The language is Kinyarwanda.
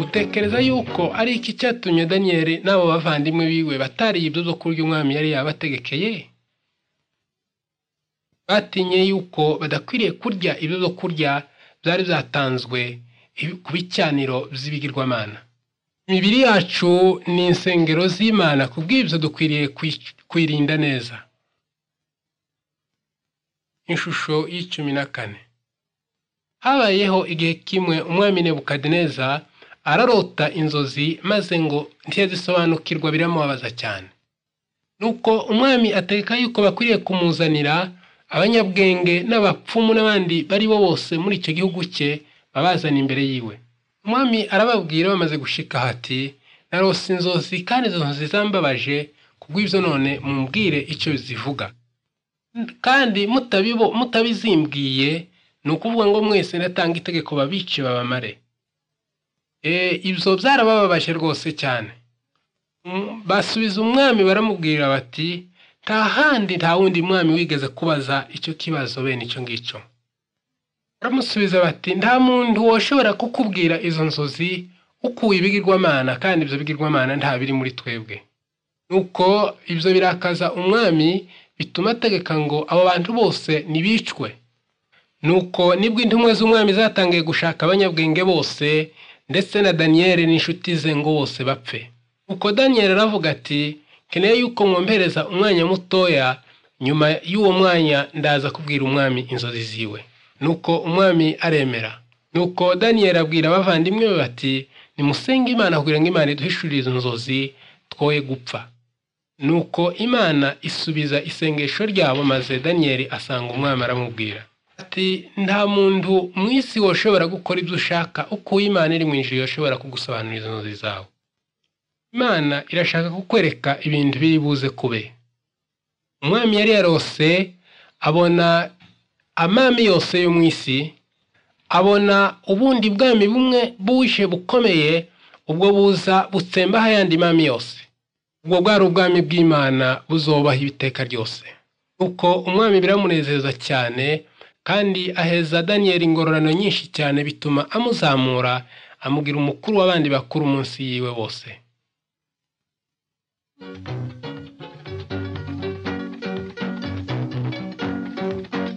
utekereza yuko ari iki cyatumye Daniyeli n'abo bavandimwe biwe batariye ibyo byo kurya umwami yari yabategekeye? Batinye yuko badakwiriye kurya ibyo byo kurya byari byatanzwe ku bicaniro by'ibigirwamana. Imibiri yacu ni insengero z'Imana, kubw'ibyo dukwiriye kwirinda neza. Ishusho y'14. Habayeho igihe kimwe umwami Nebukadineza ararota inzozi, maze ngo ntiyazisobanukirwa, biramubabaza cyane. Nuko umwami ategeka yuko bakwiriye kumuzanira abanyabwenge n'abapfumu n'abandi bari bo bose muri icyo gihugu cye, babazana imbere yiwe. Umwami arababwira bamaze gushika hati, narose inzozi kandi izo nzozi zambabaje, kubw'ibyo none mumbwire icyo zivuga. Kandi mutabizimbwiye, ni ukuvuga ngo mwese natanga itegeko babice babamare. Ibyo byarabababaje rwose cyane. Basubiza umwami baramubwira bati, nta wundi mwami wigeze kubaza icyo kibazo bene icyo ngicyo. Baramusubiza bati, nta muntu washobora kukubwira izo nzozi ukuye ibigirwamana, kandi ibyo bigirwamana nta biri muri twebwe. Nuko ibyo birakaza umwami, bituma ategeka ngo abo bantu bose nibicwe. Nuko nibwo intumwa z'umwami zatangiye gushaka abanyabwenge bose, ndetse na Daniyeli n'inshuti ze ngo bose bapfe. Uko Daniyeli aravuga ati, keneye yuko mwompereza umwanya mutoya, nyuma y'uwo mwanya ndaza kubwira umwami inzozi ziwe. Nuko umwami aremera. Nuko Daniyeli abwira abavandimwe be bati, nimusenge Imana kugira ngo Imana iduhishurire izo nzozi twoye gupfa. Nuko Imana isubiza isengesho ryabo, maze Daniyeli asanga umwami aramubwira ati, nta muntu mu isi washobora gukora ibyo ushaka uko Imana iri mu ijuru yoshobora kugusobanurira izo nzozi zawe. Imana irashaka kukwereka ibintu biri buze kube. Umwami yari yarose abona amami yose yo mu isi, abona ubundi bwami bumwe buwishe bukomeye, ubwo buza butsembaho ayandi mami yose. Ubwo bwari ubwami bw'Imana buzobaho ibiteka ryose. Uko umwami biramunezeza cyane, kandi aheza Daniyeli ingororano nyinshi cyane, bituma amuzamura amugira umukuru w'abandi bakuru munsi yiwe bose.